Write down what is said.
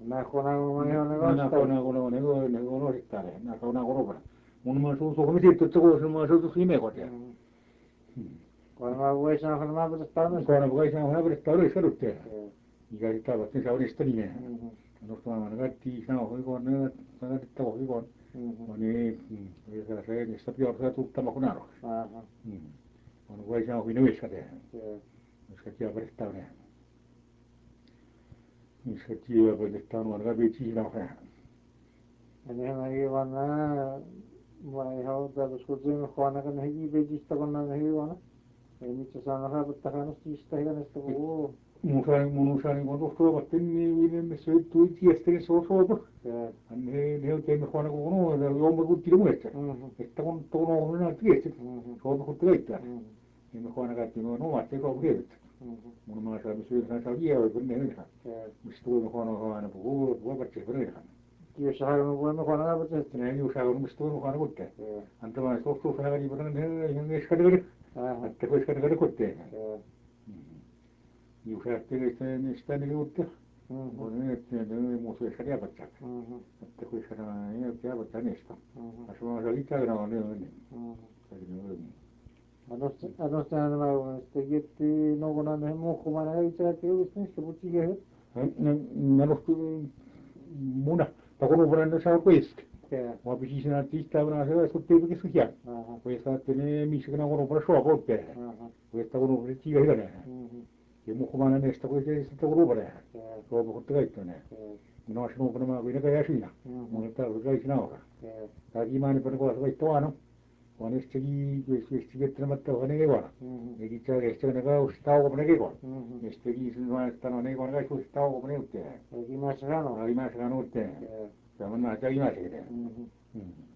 Nakona kuna ne osittain nakona korupana. Mun mä suusu kun mitit tuttu kun mä suusu imekotia. Kuinka vuosi on kun mä pitäisi talmessa. Kuinka vuosi on kun mä pitäisi talmessa kaduttaa. Mikä sitten tavat niin saunista niin. Nostaa kaikki sanoo kun ne kannattaa kun niin se niistä piorsa tuttama kun arvo. On vuosi on kuin nuiska tehdä. Koska tiedä vertaa ne. Missä tiedä vertaa on aika vitsi nähdä. Niin mäkin vaan vai hautaan kun se huonakan heki vetistä kun ne hiuona. Ei mitään saa raaputtaa kannustista hiuonesta kun mun usein kun tuossa ruovattiin niin missä tuli tiestä niin se on soitu. Ne on tehnyt huono kun on jompa kutti muista. Että kun on minä tiestä soitu kun leittää. Niin me huono kaikki on omat tekoa kieltä. Mun maa saa missä yhdessä saa vielä kun ne yhdessä. Mistä tuli huono aina puhuu voivat se verran. Jos haluaa voimme huono raaputtaa. Ne jos haluaa mistä tuli huono kutte. Antamaan tuossa vähän niin kuin ne iskadelle. Että kun iskadelle kutte. Jos ajattelee niin sitä niin uutta. On niin että ne muuta ei saa patsaa. Että kun saa ei patsaa niistä. Asuma saa itse on niin. Ainoastaan nämä on sitten nokonan ne muhkumana ei saa kiusta niistä putsikehät. Ne muna. Pakonu vuoden saa kuiski. Mä pisin siinä tiistaina se kun teikin sujaa. Kun saa ne missä kun on paljon suopa ottaa. Kun on vuoden tiiä ja muhkumana niistä kun se sitten ruupalee. Suopa kun kaikkene. Minä olisin ollut nämä kuin ne siinä. Mun ei tarvitse käydä nauha. Kaikki maini paljon kun se toano. Vaan istäkin vettämättä on ne kivana. Ne kitsaa kestää ne kaus tauko ne kivana. Istäkin sen vain että no ne kivana kaikki suusi tauko ne utteen. Ei mässä sanoo. Ei mässä sanoo utteen. Se on nähdä imäisiä.